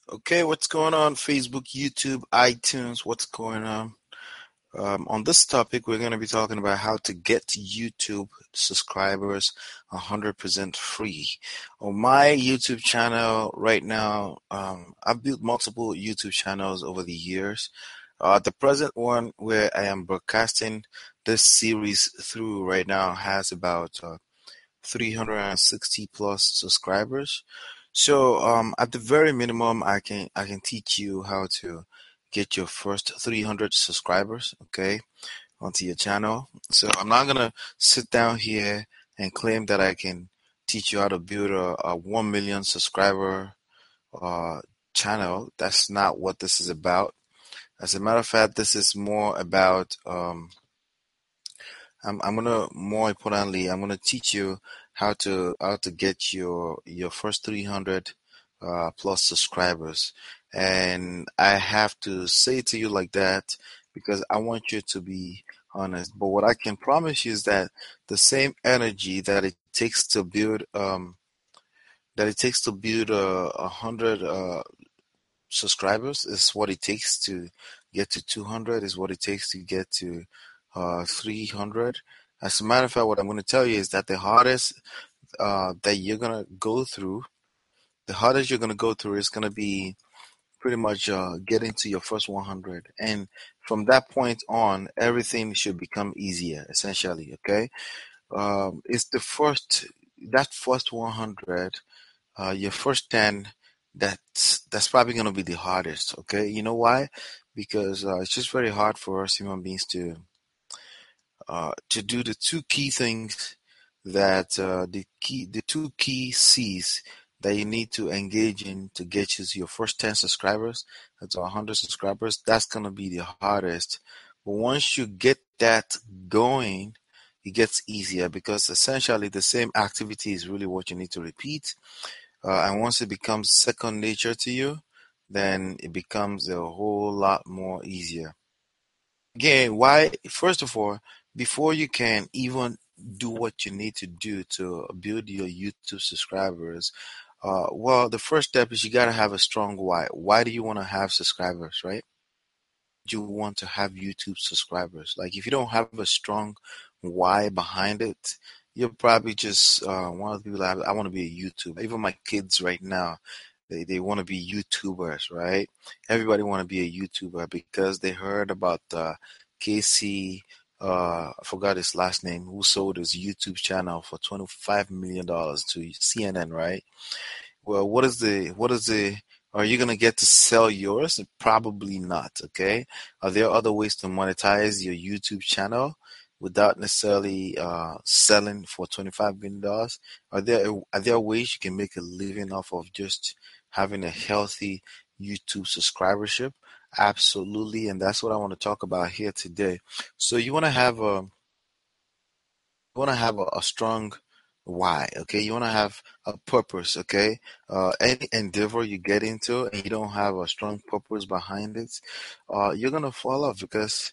Okay, what's going on? Facebook, YouTube, iTunes, what's going on? On this topic, we're going to be talking about how to get YouTube subscribers 100% free. On my YouTube channel right now, I've built multiple YouTube channels over the years. The present one where I am broadcasting this series through right now has about 360 plus subscribers. So at the very minimum, I can teach you how to get your first 300 subscribers, okay, onto your channel. So I'm not gonna sit down here and claim that I can teach you how to build a 1 million subscriber uh, channel. That's not what this is about. As a matter of fact, this is more about I'm gonna more importantly, I'm gonna teach you how to get your first 300 plus subscribers. And I have to say to you like that because I want you to be honest. But what I can promise you is that the same energy that it takes to build 100 subscribers is what it takes to get to 200, is what it takes to get to 300. As a matter of fact, what I'm going to tell you is that that you're going to go through, the hardest you're going to go through is going to be pretty much getting to your first 100. And from that point on, everything should become easier, essentially, okay? It's that first 100, your first 10, that's probably going to be the hardest, okay? You know why? Because it's just very hard for us human beings to do the two key things that the two key C's that you need to engage in to get you to your first 10 subscribers, that's 100 subscribers. That's going to be the hardest. But once you get that going, it gets easier because essentially the same activity is really what you need to repeat. And once it becomes second nature to you, then it becomes a whole lot more easier. Again, why, first of all, before you can even do what you need to do to build your YouTube subscribers, well, the first step is you got to have a strong why. Why do you want to have subscribers, right? Do you want to have YouTube subscribers? Like, if you don't have a strong why behind it, you're probably just one of the people that I want to be a YouTuber. Even my kids right now, they want to be YouTubers, right? Everybody want to be a YouTuber because they heard about Casey, I forgot his last name, who sold his YouTube channel for $25 million to CNN, right? Well, are you gonna get to sell yours? Probably not, okay? Are there other ways to monetize your YouTube channel without necessarily selling for $25 million? Are there ways you can make a living off of just having a healthy YouTube subscribership? Absolutely, and that's what I want to talk about here today. So you want to have a strong why, okay? You want to have a purpose, okay? Any endeavor you get into and you don't have a strong purpose behind it, you're gonna fall off because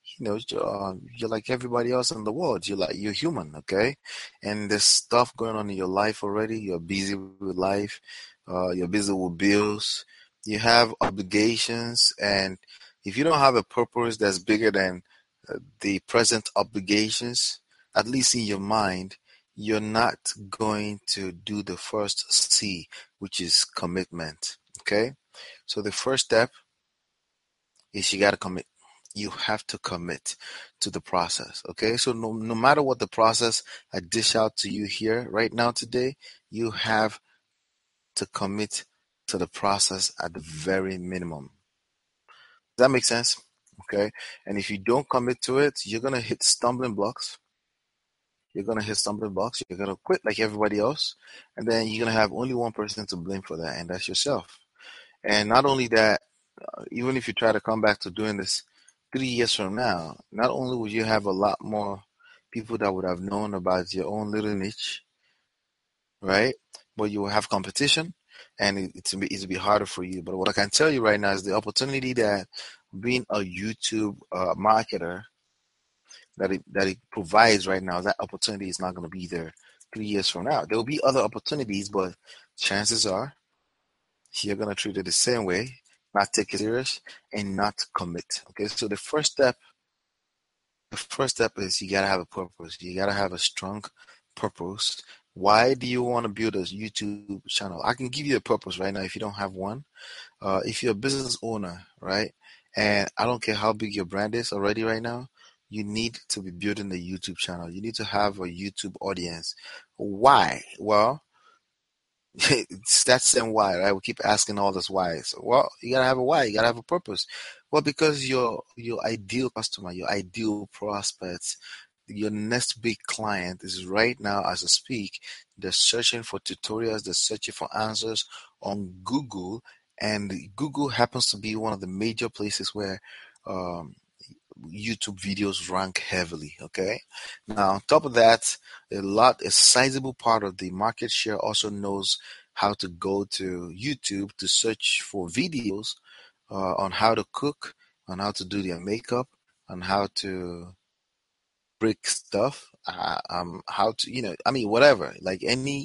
you're like everybody else in the world. You're human, okay? And there's stuff going on in your life already. You're busy with life. You're busy with bills. You have obligations, and if you don't have a purpose that's bigger than the present obligations, at least in your mind, you're not going to do the first C, which is commitment. Okay? So the first step is you got to commit. You have to commit to the process. Okay? So no matter what the process I dish out to you here right now today, you have to commit to the process at the very minimum. Does that make sense? Okay? And if you don't commit to it, you're going to hit stumbling blocks. You're gonna hit stumbling blocks. You're gonna quit like everybody else, and then you're gonna have only one person to blame for that, and that's yourself. And not only that, even if you try to come back to doing this 3 years from now, not only would you have a lot more people that would have known about your own little niche, right? But you will have competition, and it'll be harder for you. But what I can tell you right now is the opportunity that being a YouTube marketer that it provides right now, that opportunity is not going to be there 3 years from now. There will be other opportunities, but chances are you're gonna treat it the same way, not take it serious, and not commit. Okay, so the first step is you gotta have a purpose. You gotta have a strong purpose. Why do you want to build a YouTube channel? I can give you a purpose right now if you don't have one. If you're a business owner, right, and I don't care how big your brand is already right now, you need to be building a YouTube channel. You need to have a YouTube audience. Why? Well, it's that same why, right? We keep asking all this whys. Well, you gotta have a why. You gotta have a purpose. Well, because your ideal customer, your ideal prospects, your next big client is right now as I speak. They're searching for tutorials. They're searching for answers on Google, and Google happens to be one of the major places where um, YouTube videos rank heavily. Okay. Now, on top of that, a sizable part of the market share also knows how to go to YouTube to search for videos on how to cook, on how to do their makeup, on how to break stuff, how to, I mean, whatever, like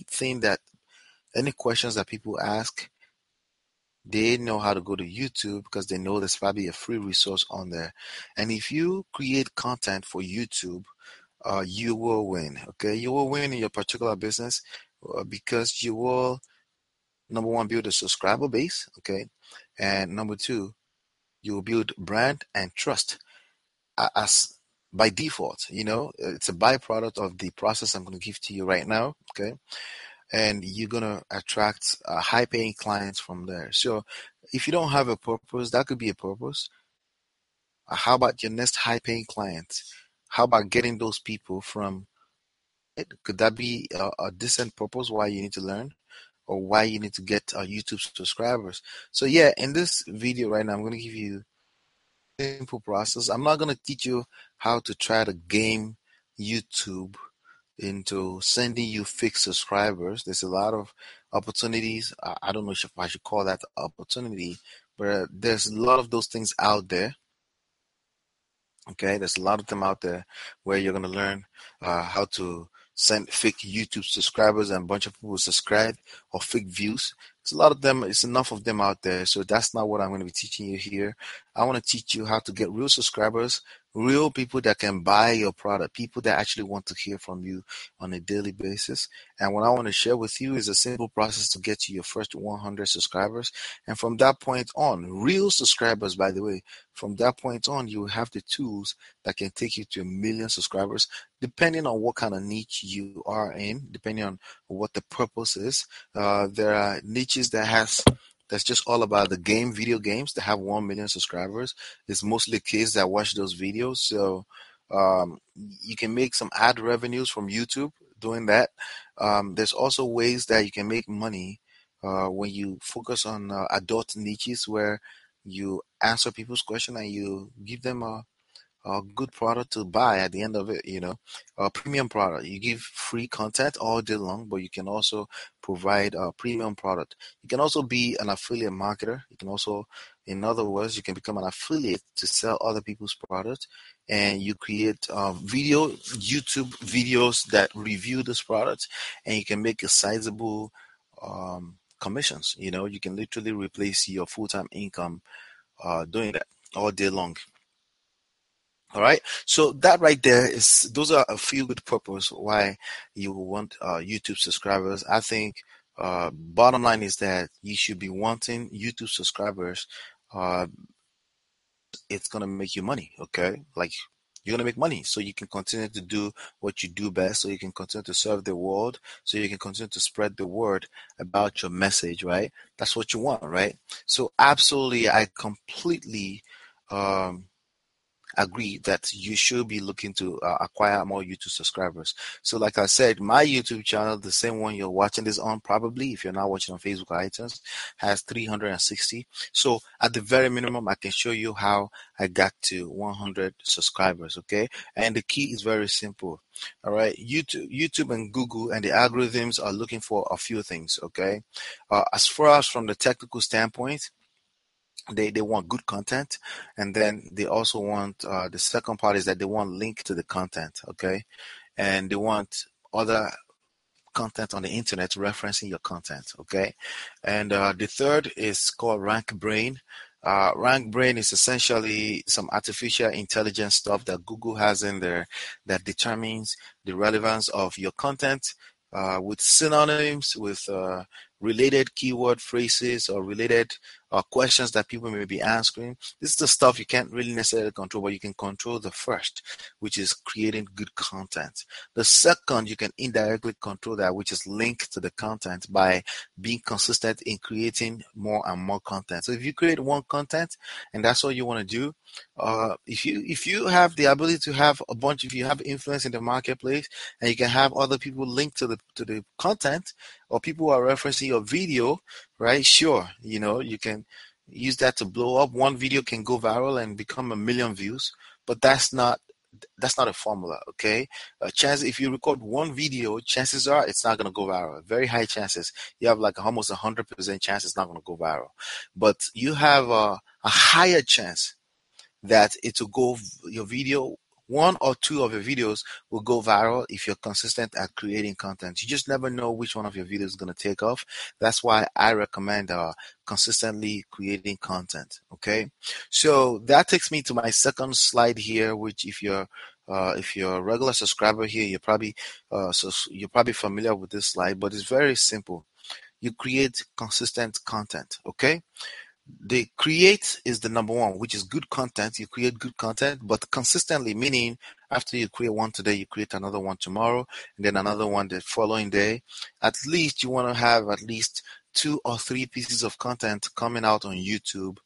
any questions that people ask, they know how to go to YouTube because they know there's probably a free resource on there. And if you create content for YouTube, you will win. Okay, you will win in your particular business because you will, number one, build a subscriber base. Okay, and number two, you will build brand and trust as by default. It's a byproduct of the process I'm going to give to you right now. Okay, and you're gonna attract high-paying clients from there. So if you don't have a purpose, that could be a purpose. How about your next high-paying client? How about getting those people from it? Could that be a decent purpose why you need to learn or why you need to get YouTube subscribers? So yeah, in this video right now, I'm going to give you a simple process. I'm not going to teach you how to try to game YouTube into sending you fake subscribers. There's a lot of opportunities. I don't know if I should call that opportunity, but there's a lot of those things out there. Okay, there's a lot of them out there where you're gonna learn how to send fake YouTube subscribers and a bunch of people will subscribe or fake views. It's a lot of them. It's enough of them out there. So that's not what I'm going to be teaching you here. I want to teach you how to get real subscribers, real people that can buy your product, people that actually want to hear from you on a daily basis. And what I want to share with you is a simple process to get to your first 100 subscribers. And from that point on, real subscribers, by the way, from that point on, you will have the tools that can take you to 1 million subscribers, depending on what kind of niche you are in, depending on what the purpose is. There are niches that's just all about the video games that have 1 million subscribers. It's mostly kids that watch those videos. So you can make some ad revenues from YouTube doing that. There's also ways that you can make money when you focus on adult niches where you answer people's question and you give them a good product to buy at the end of it, a premium product. You give free content all day long, but you can also provide a premium product. You can also be an affiliate marketer. You can also, in other words, you can become an affiliate to sell other people's products, and you create YouTube videos that review this product, and you can make a sizable commissions. You can literally replace your full-time income doing that all day long. All right. So that right there those are a few good purpose why you will want YouTube subscribers. I think bottom line is that you should be wanting YouTube subscribers. Uh, it's gonna make you money. Okay, like you're gonna make money, so you can continue to do what you do best. So you can continue to serve the world. So you can continue to spread the word about your message. Right. That's what you want. Right. So absolutely, I completely. Um, agree that you should be looking to acquire more YouTube subscribers. So like I said, my YouTube channel, the same one you're watching this on, probably if you're not watching on Facebook or iTunes, has 360. So at the very minimum, I can show you how I got to 100 subscribers. Okay. And the key is very simple. All right. YouTube and Google and the algorithms are looking for a few things. Okay. As far as from the technical standpoint, they want good content, and then they also want the second part is that they want link to the content. Okay, and they want other content on the internet referencing your content, okay? And the third is called RankBrain. RankBrain is essentially some artificial intelligence stuff that Google has in there that determines the relevance of your content with synonyms, with related keyword phrases or related questions that people may be answering. This is the stuff you can't really necessarily control, but you can control the first, which is creating good content. The second, you can indirectly control that, which is linked to the content by being consistent in creating more and more content. So if you create one content and that's all you want to do, if you have the ability to have a bunch, if you have influence in the marketplace and you can have other people linked to the content, or people who are referencing your video, right? Sure, you can use that to blow up. One video can go viral and become 1 million views, but that's not a formula, okay? Chance if you record one video, chances are it's not going to go viral. Very high chances. You have like almost 100% chance it's not going to go viral, but you have a higher chance that it will go, your video, one or two of your videos will go viral if you're consistent at creating content. You just never know which one of your videos is going to take off. That's why I recommend consistently creating content. Okay, so that takes me to my second slide here, which if you're a regular subscriber here, you're probably familiar with this slide, but it's very simple. You create consistent content. Okay, the create is the number one, which is good content. You create good content, but consistently, meaning after you create one today, you create another one tomorrow, and then another one the following day. At least you want to have at least 2 or 3 pieces of content coming out on YouTube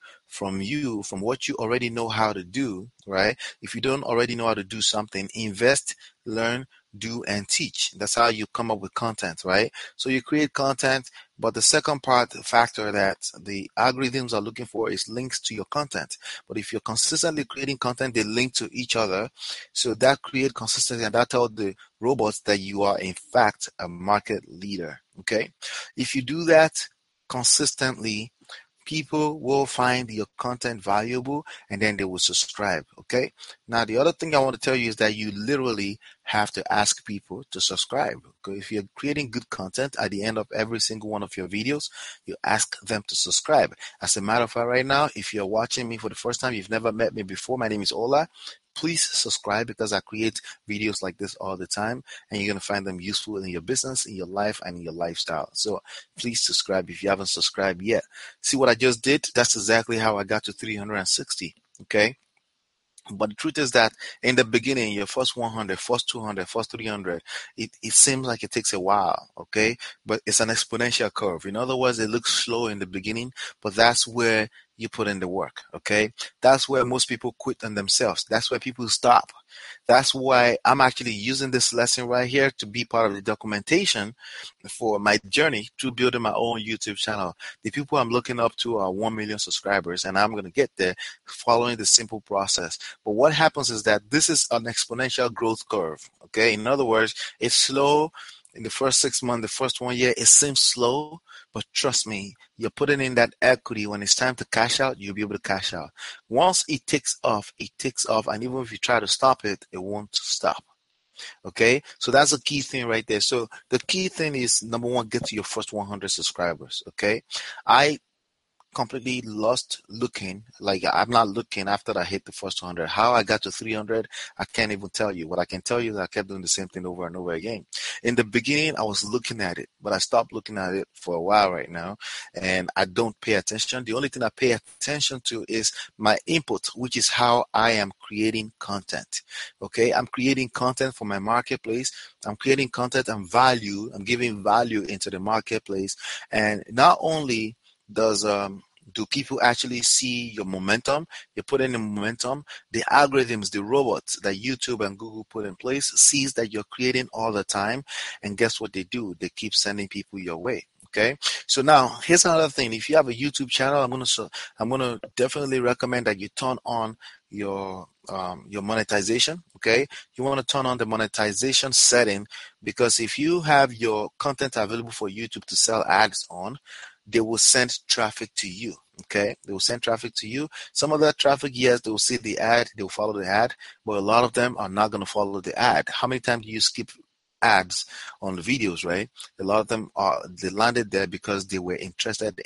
from what you already know how to do, right? If you don't already know how to do something, invest, learn, do, and teach. That's how you come up with content, right? So you create content, but the second factor that the algorithms are looking for is links to your content. But if you're consistently creating content, they link to each other. So that create consistency, and that tells the robots that you are in fact a market leader. Okay. If you do that consistently, people will find your content valuable and then they will subscribe. Okay. Now, the other thing I want to tell you is that you literally have to ask people to subscribe. Okay? If you're creating good content at the end of every single one of your videos, you ask them to subscribe. As a matter of fact, right now, if you're watching me for the first time, you've never met me before, my name is Ola. Please subscribe because I create videos like this all the time and you're going to find them useful in your business, in your life, and in your lifestyle. So please subscribe if you haven't subscribed yet. See what I just did? That's exactly how I got to 360. Okay. But the truth is that in the beginning, your first 100, first 200, first 300, it seems like it takes a while, okay? But it's an exponential curve. In other words, it looks slow in the beginning, but that's where you put in the work, okay? That's where most people quit on themselves. That's where people stop. That's why I'm actually using this lesson right here to be part of the documentation for my journey to building my own YouTube channel. The people I'm looking up to are 1 million subscribers, and I'm going to get there following the simple process. But what happens is that this is an exponential growth curve. Okay. In other words, it's slow in the first 6 months, the first 1 year, it seems slow, but trust me, you're putting in that equity. When it's time to cash out, you'll be able to cash out. Once it takes off, and even if you try to stop it, it won't stop. Okay, so that's a key thing right there. So the key thing is, number one, get to your first 100 subscribers. Okay, I completely lost looking. Like, I'm not looking after I hit the first 100. How I got to 300, I can't even tell you. What I can tell you is I kept doing the same thing over and over again. In the beginning, I was looking at it, but I stopped looking at it for a while right now, and I don't pay attention. The only thing I pay attention to is my input, which is how I am creating content. Okay, I'm creating content for my marketplace. I'm creating content and value. I'm giving value into the marketplace, and not only do people actually see your momentum? You put in the momentum, the algorithms, the robots that YouTube and Google put in place sees that you're creating all the time, and guess what they do? They keep sending people your way. Okay, so now here's another thing. If you have a YouTube channel, I'm gonna definitely recommend that you turn on your monetization. Okay, you want to turn on the monetization setting, because if you have your content available for YouTube to sell ads on, they will send traffic to you. Okay, they will send traffic to you. Some of that traffic, yes, they will see the ad, they will follow the ad, but a lot of them are not going to follow the ad. How many times do you skip ads on the videos, right? A lot of them they landed there because they were interested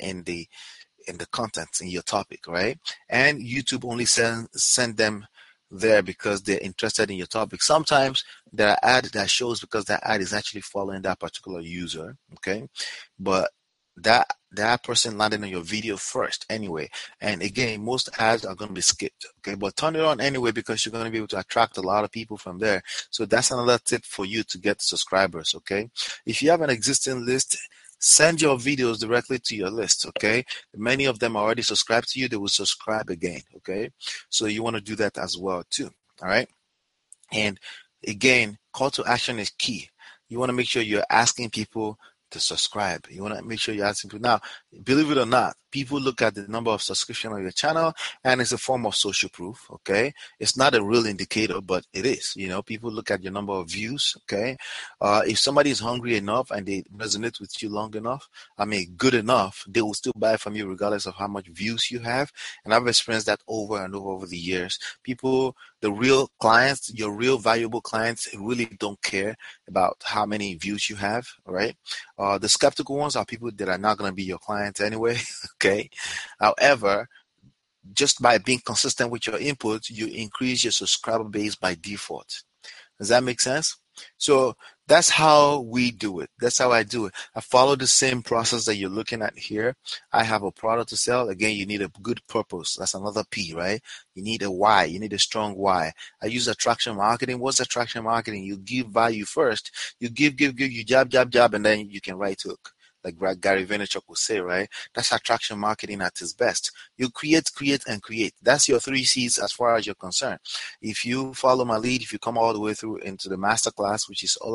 in the content in your topic, right? And YouTube only send them there because they're interested in your topic. Sometimes there are ads that shows because that ad is actually following that particular user, okay? But that person landed on your video first anyway. And again, most ads are going to be skipped, okay? But turn it on anyway because you're going to be able to attract a lot of people from there. So that's another tip for you to get subscribers, okay? If you have an existing list, send your videos directly to your list, okay? Many of them are already subscribed to you. They will subscribe again, okay? So you want to do that as well too, all right? And again, call to action is key. You want to make sure you're asking people to subscribe. You want to make sure you're asking people. Now, believe it or not, people look at the number of subscription on your channel and it's a form of social proof, okay? It's not a real indicator, but it is. You know, people look at your number of views, okay? If somebody is hungry enough and they resonate with you long enough, I mean, good enough, they will still buy from you regardless of how much views you have. And I've experienced that over and over the years. People, the real clients, your real valuable clients really don't care about how many views you have, right? The skeptical ones are people that are not going to be your clients anyway, okay? However, just by being consistent with your input, you increase your subscriber base by default. Does that make sense? So that's how we do it. That's how I do it. I follow the same process that you're looking at here. I have a product to sell. Again, you need a good purpose. That's another P, right? You need a why. You need a strong why. I use attraction marketing. What's attraction marketing? You give value first. You give, you jab, and then you can write hook. Like Gary Vaynerchuk would say, right? That's attraction marketing at its best. You create, and create. That's your 3 C's as far as you're concerned. If you follow my lead, if you come all the way through into the masterclass, which is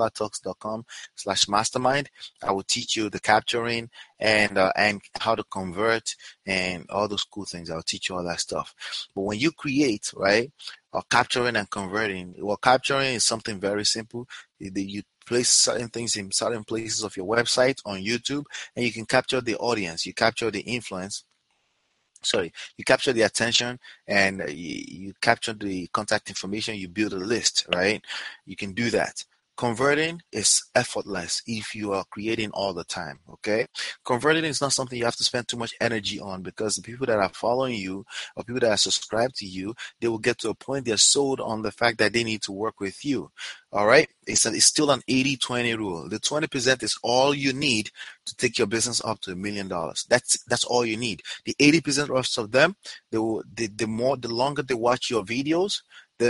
olatalks.com/mastermind, I will teach you the capturing and how to convert and all those cool things. I'll teach you all that stuff. But when you create, right, or capturing and converting, well, capturing is something very simple. You place certain things in certain places of your website on YouTube, and you can capture the audience, you capture the influence. Sorry, you capture the attention and you capture the contact information, you build a list, right? You can do that. Converting is effortless if you are creating all the time, okay? Converting is not something you have to spend too much energy on because the people that are following you or people that are subscribed to you, they will get to a point they're sold on the fact that they need to work with you, all right? It's still an 80-20 rule. The 20% is all you need to take your business up to $1 million. That's all you need. The 80% of them, the longer they watch your videos,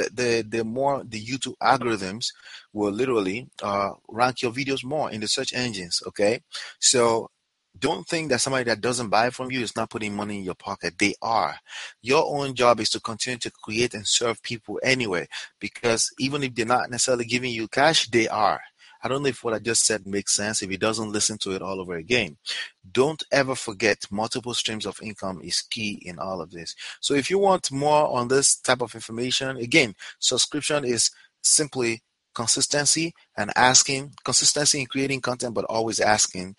the more the YouTube algorithms will literally rank your videos more in the search engines. Okay, so don't think that somebody that doesn't buy from you is not putting money in your pocket. They are. Your own job is to continue to create and serve people anyway, because even if they're not necessarily giving you cash, they are. I don't know if what I just said makes sense. If it doesn't, listen to it all over again. Don't ever forget multiple streams of income is key in all of this. So if you want more on this type of information, again, subscription is simply consistency and asking, consistency in creating content, but always asking.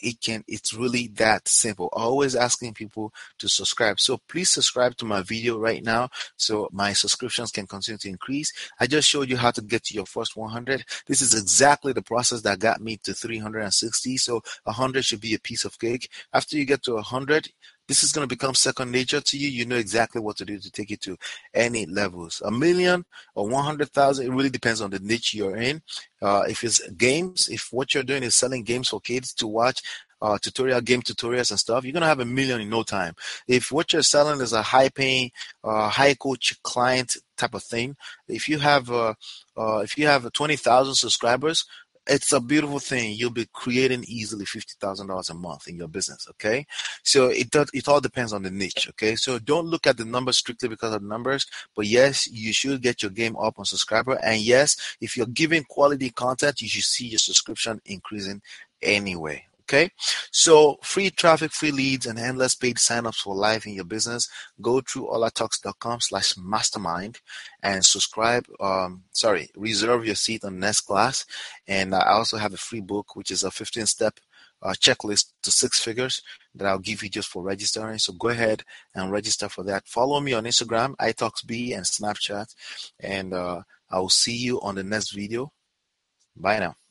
It's really that simple. Always asking people to subscribe. So please subscribe to my video right now so my subscriptions can continue to increase. I just showed you how to get to your first 100. This is exactly the process that got me to 360. So 100 should be a piece of cake. After you get to 100, this is going to become second nature to you. You know exactly what to do to take it to any levels. 1,000,000 or 100,000, it really depends on the niche you're in. If it's games, if what you're doing is selling games for kids to watch, game tutorials and stuff, you're going to have 1,000,000 in no time. If what you're selling is a high paying, high coach client type of thing, if you have 20,000 subscribers, it's a beautiful thing. You'll be creating easily $50,000 a month in your business. Okay, so it all depends on the niche. Okay, so don't look at the numbers strictly because of the numbers, but yes, you should get your game up on subscriber. And yes, if you're giving quality content, you should see your subscription increasing anyway. Okay, so free traffic, free leads, and endless paid signups for life in your business. Go through olatalks.com/mastermind and subscribe. Reserve your seat on the next class. And I also have a free book, which is a 15-step checklist to 6 figures that I'll give you just for registering. So go ahead and register for that. Follow me on Instagram, italksb, and Snapchat. And I will see you on the next video. Bye now.